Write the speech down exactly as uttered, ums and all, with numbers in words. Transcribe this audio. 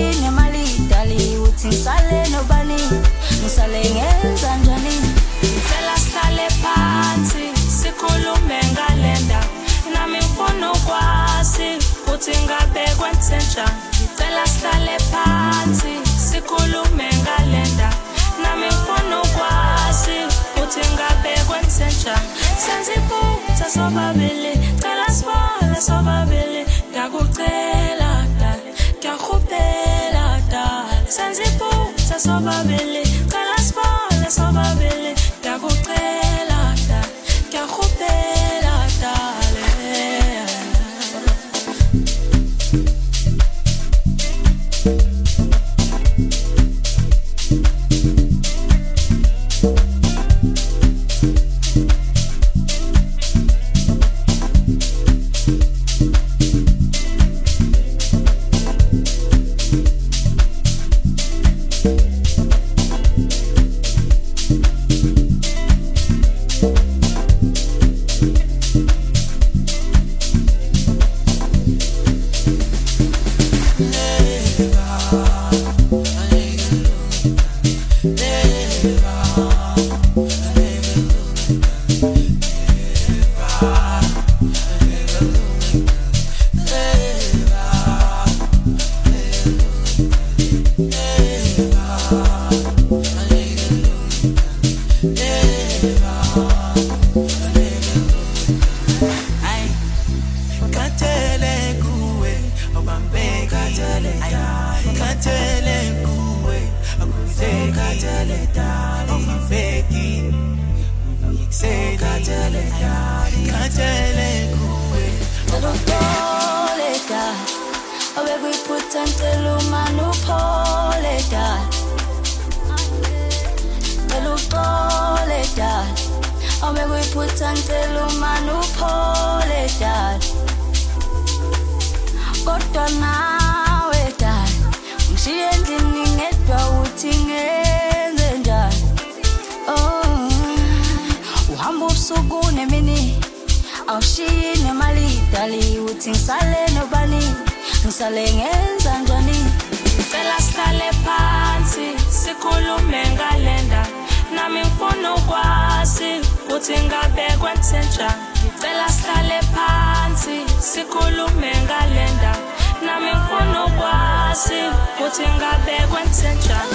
awushiyine mali dali uthi ngisale nobani ngisale ngenza njani ngicela sihlale phansi sikhulume ngalenda nami ngifuna ukwazi uthi ngabe kwenzenjani ngicela sihlale phansi sikhulume ngalenda nami ngifuna ukwazi uthi ngabe kwenzenjani senze iphutha sobabili cela sibale sobabili ngiyakucela dali ngiyakupela dali senze iphutha sobabili cela sibale sobabili ngiyakucela dali ngiyakupela dali awushiyine mali dali uthi ngisale nobani ngisale ngenza njani ngicela sihlale phansi sikhulume ngalenda nami ngifuna ukwazi uthi ngabe kwenzenjani ngicela sihlale phansi sikhulume ngalenda nami ngifuna ukwazi uthi ngabe kwenzenjani